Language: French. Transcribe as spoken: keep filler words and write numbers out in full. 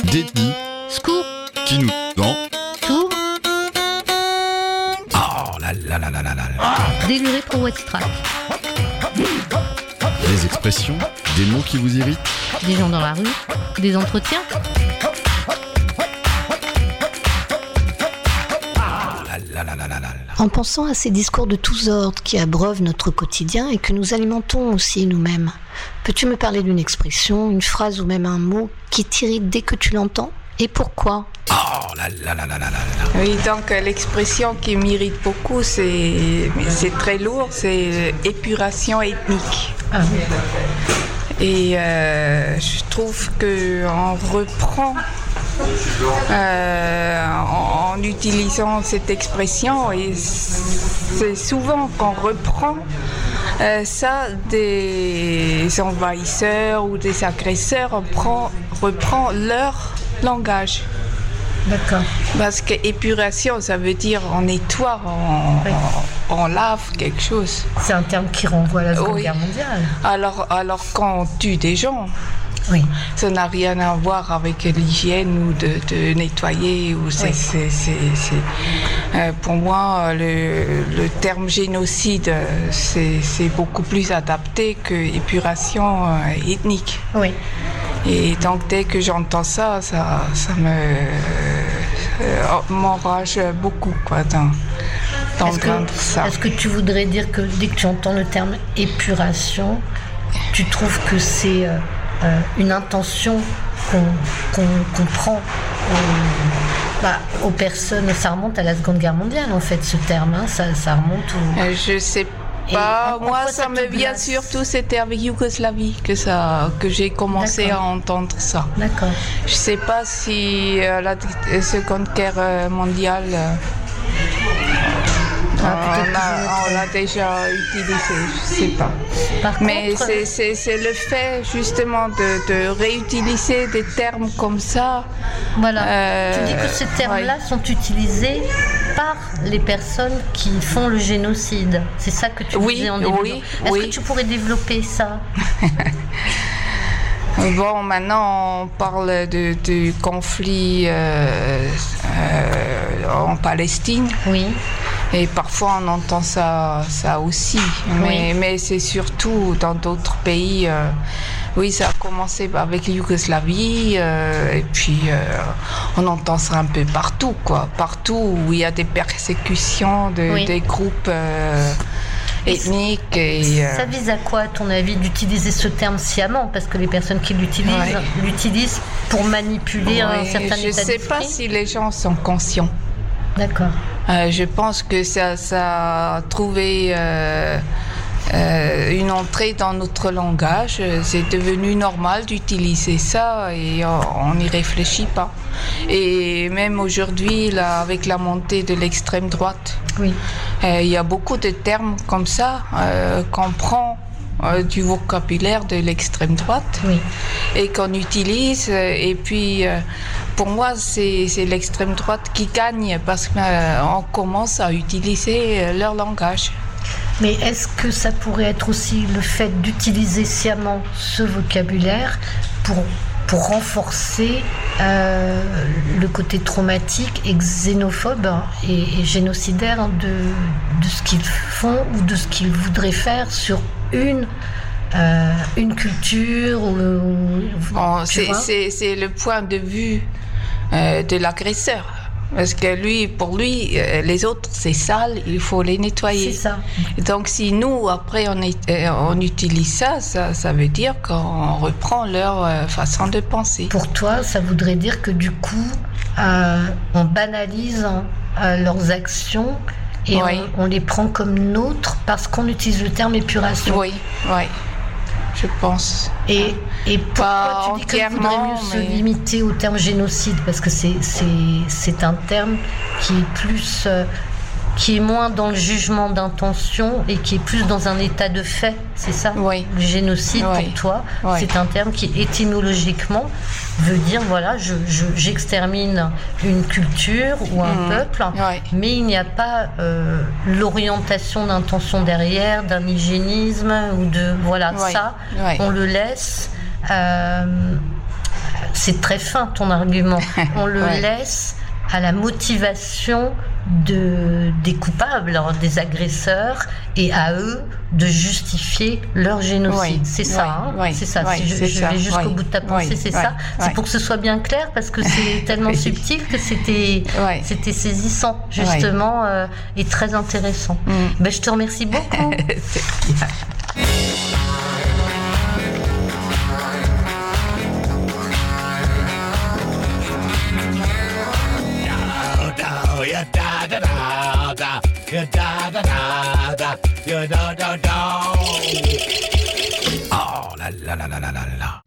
détenu, Scoop, qui nous tend. tour, Oh là là là là là là là. déluré pour West Track. Des expressions, des mots qui vous irritent. Des gens dans la rue, des entretiens. Là, là, là, là, là, là. En pensant à ces discours de tous ordres qui abreuvent notre quotidien et que nous alimentons aussi nous-mêmes, peux-tu me parler d'une expression, une phrase ou même un mot qui t'irrite dès que tu l'entends ? Et pourquoi ? Oh là là là là là là là. Oui, donc euh, l'expression qui m'irrite beaucoup, c'est, mais c'est très lourd, c'est épuration ethnique. Ah oui. Et euh, je trouve qu'on reprend, euh, en, en utilisant cette expression, et c'est souvent qu'on reprend euh, ça des envahisseurs ou des agresseurs, on prend, reprend leur langage. D'accord. Parce que épuration, ça veut dire on nettoie, on, Oui. on, on lave quelque chose. C'est un terme qui renvoie à la Seconde Oui. Guerre mondiale. Alors, alors quand on tue des gens, Oui. ça n'a rien à voir avec l'hygiène ou de, de nettoyer. Ou c'est, Oui. c'est, c'est, c'est- euh, pour moi, le, le terme génocide, c'est, c'est beaucoup plus adapté que épuration euh, ethnique. Oui. Et donc dès que j'entends ça, ça, ça me euh, m'enrage beaucoup, quoi, dans, dans Est-ce le que, ça. est-ce que tu voudrais dire que dès que tu entends le terme épuration, tu trouves que c'est euh, euh, une intention qu'on, qu'on, qu'on prend aux, bah, aux personnes. Ça remonte à la Seconde Guerre mondiale, en fait, ce terme. Hein, ça, ça remonte au... Euh, je sais Et pas. en- en Moi, quoi ça, ça me te vient glace surtout, c'était avec Yougoslavie que ça, que j'ai commencé D'accord. à entendre ça. D'accord. Je sais pas si euh, la euh, Seconde Guerre euh, mondiale, euh, Ah, peut-être on, que a, je me on l'a trompe. déjà utilisé, je sais pas. Par Mais contre, c'est, c'est, c'est le fait justement de, de réutiliser des termes comme ça. voilà. Euh, tu dis que ces termes-là ouais. sont utilisés par les personnes qui font le génocide. C'est ça que tu Oui, disais en début. oui, Est-ce oui. que tu pourrais développer ça ? Bon, maintenant on parle de, du conflit euh, euh, en Palestine. Oui. Et parfois on entend ça, ça aussi, mais, Oui. mais c'est surtout dans d'autres pays. euh, oui, ça a commencé avec Yougoslavie, euh, et puis euh, on entend ça un peu partout, quoi. Partout où il y a des persécutions de, Oui. des groupes euh, ethniques. Et, euh, Ça vise à quoi, à ton avis, d'utiliser ce terme sciemment ? Parce que les personnes qui l'utilisent Ouais. l'utilisent pour manipuler un ouais, certain je état sais d'esprit. pas si les gens sont conscients. D'accord. Euh, je pense que ça, ça a trouvé euh, euh, une entrée dans notre langage. C'est devenu normal d'utiliser ça et on n'y réfléchit pas. Et même aujourd'hui, là, avec la montée de l'extrême droite, Oui. euh, il y a beaucoup de termes comme ça euh, qu'on prend euh, du vocabulaire de l'extrême droite Oui. et qu'on utilise. euh, Et puis, euh, pour moi, c'est, c'est l'extrême droite qui gagne parce qu'on commence à utiliser euh, leur langage. Mais est-ce que ça pourrait être aussi le fait d'utiliser sciemment ce vocabulaire pour, pour renforcer euh, le côté traumatique et xénophobe et, et génocidaire de, de ce qu'ils font ou de ce qu'ils voudraient faire sur une, euh, une culture ou, ou- Bon, tu c'est, vois c'est, c'est le point de vue euh, de l'agresseur. Parce que lui, pour lui, euh, les autres, c'est sale, il faut les nettoyer. C'est ça. Donc si nous, après, on, est, euh, on utilise ça, ça, ça veut dire qu'on reprend leur euh, façon de penser. Pour toi, ça voudrait dire que du coup, euh, on banalise euh, leurs actions et Oui. on, on les prend comme nôtres parce qu'on utilise le terme épuration. Oui, oui, je pense. Et, et Pas pourquoi tu dis qu'il vaudrait entièrement, mieux se mais- limiter au terme génocide ? Parce que c'est, c'est, c'est un terme qui est plus... euh, qui est moins dans le jugement d'intention et qui est plus dans un état de fait, c'est ça ? Oui. Le génocide, Oui. pour toi, Oui. c'est un terme qui étymologiquement veut dire, voilà, je, je- j'extermine une culture ou un Mmh. peuple, Oui. mais il n'y a pas euh, l'orientation d'intention derrière, d'un hygiénisme ou de... Voilà, Oui. ça, Oui. on le laisse... euh, c'est très fin ton argument. On le Ouais. laisse à la motivation de, des coupables, alors des agresseurs, et à eux de justifier leur génocide. Oui, c'est ça, oui, hein oui, c'est ça. oui, Si je, c'est je ça, vais jusqu'au oui, bout de ta pensée, oui, c'est oui, ça. C'est oui. pour que ce soit bien clair, parce que c'est tellement Oui. subtil que c'était, Oui. c'était saisissant, justement, euh, et très intéressant. Mm. Ben, je te remercie beaucoup. C'est bien. da, ya da da da da, ya da da da da, ya da da da. Oh là là là là là là là.